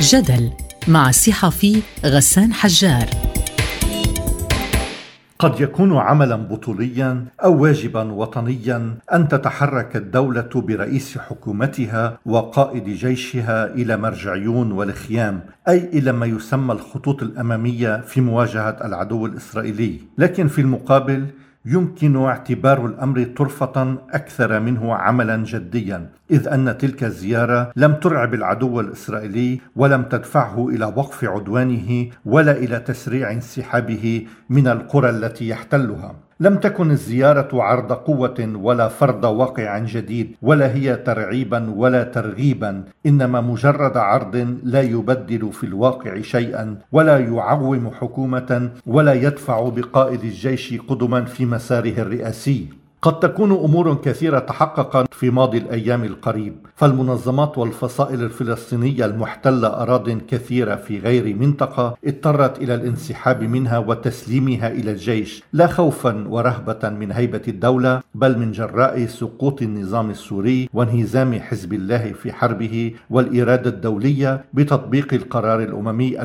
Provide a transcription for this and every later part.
جدل مع الصحفي غسان حجار. قد يكون عملا بطوليا أو واجبا وطنيا أن تتحرك الدولة برئيس حكومتها وقائد جيشها إلى مرجعيون والخيام، أي إلى ما يسمى الخطوط الأمامية في مواجهة العدو الإسرائيلي. لكن في المقابل يمكن اعتبار الأمر طرفة أكثر منه عملا جديا، إذ أن تلك الزيارة لم ترعب العدو الإسرائيلي ولم تدفعه إلى وقف عدوانه ولا إلى تسريع انسحابه من القرى التي يحتلها. لم تكن الزيارة عرض قوة ولا فرض واقع جديد، ولا هي ترعيبا ولا ترغيبا، إنما مجرد عرض لا يبدل في الواقع شيئا ولا يعوم حكومة ولا يدفع بقائد الجيش قدما في مساره الرئاسي. قد تكون أمور كثيرة تحققت في ماضي الأيام القريب، فالمنظمات والفصائل الفلسطينية المحتلة أراضٍ كثيرة في غير منطقة اضطرت إلى الانسحاب منها وتسليمها إلى الجيش، لا خوفا ورهبة من هيبة الدولة، بل من جراء سقوط النظام السوري وانهزام حزب الله في حربه والإرادة الدولية بتطبيق القرار الأممي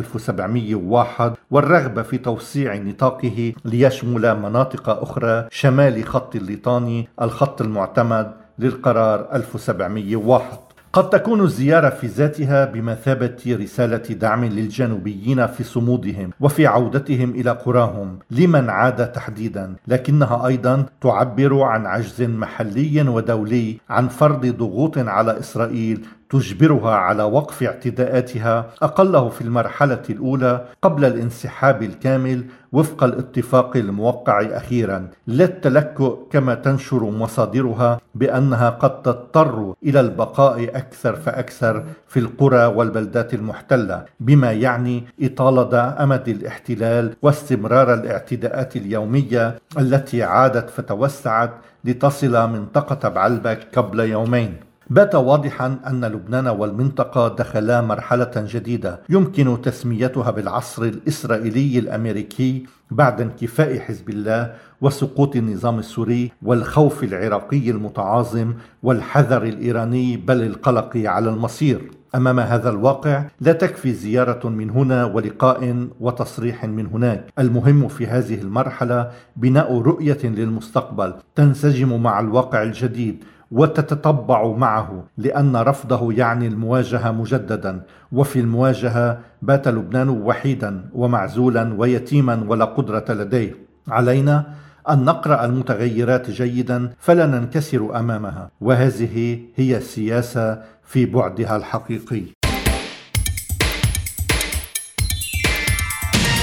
1701 والرغبة في توسيع نطاقه ليشمل مناطق أخرى شمال خط الليطاني، الخط المعتمد للقرار 1701. قد تكون الزيارة في ذاتها بمثابة رسالة دعم للجنوبيين في صمودهم وفي عودتهم إلى قراهم لمن عاد تحديدا، لكنها أيضا تعبر عن عجز محلي ودولي عن فرض ضغوط على إسرائيل تجبرها على وقف اعتداءاتها أقله في المرحلة الأولى قبل الانسحاب الكامل وفق الاتفاق الموقع أخيرا، لا التلكؤ كما تنشر مصادرها بأنها قد تضطر إلى البقاء أكثر فأكثر في القرى والبلدات المحتلة، بما يعني إطالة أمد الاحتلال واستمرار الاعتداءات اليومية التي عادت فتوسعت لتصل منطقة بعلبك قبل يومين. بات واضحا أن لبنان والمنطقة دخلا مرحلة جديدة يمكن تسميتها بالعصر الإسرائيلي الأمريكي بعد انكفاء حزب الله وسقوط النظام السوري والخوف العراقي المتعاظم والحذر الإيراني بل القلق على المصير. أمام هذا الواقع لا تكفي زيارة من هنا ولقاء وتصريح من هناك، المهم في هذه المرحلة بناء رؤية للمستقبل تنسجم مع الواقع الجديد وتتطبع معه، لأن رفضه يعني المواجهة مجددا، وفي المواجهة بات لبنان وحيدا ومعزولا ويتيما ولا قدرة لديه. علينا أن نقرأ المتغيرات جيدا فلا ننكسر أمامها، وهذه هي السياسة في بعدها الحقيقي.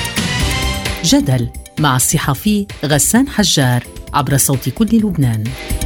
جدل مع الصحفي غسان حجار عبر صوت كل لبنان.